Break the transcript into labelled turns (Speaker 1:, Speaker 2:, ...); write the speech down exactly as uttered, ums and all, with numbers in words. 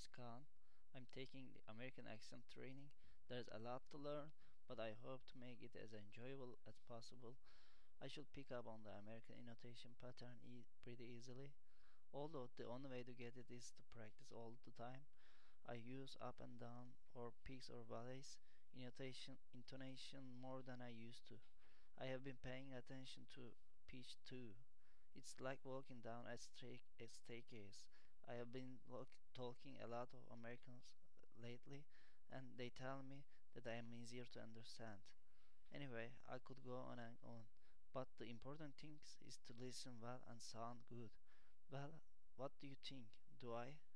Speaker 1: is Khan. I'm taking the American accent training. There's a lot to learn, but I hope to make it as enjoyable as possible. I should pick up on the American intonation pattern e- pretty easily, although the only way to get it is to practice all the time. I use up and down or peaks or valleys intonation, intonation more than I used to. I have been paying attention to pitch too. It's like walking down a, stra- a staircase. I have been look- talking a lot of Americans lately, and they tell me that I am easier to understand. Anyway, I could go on and on, but the important thing is to listen well and sound good. Well, what do you think? Do I?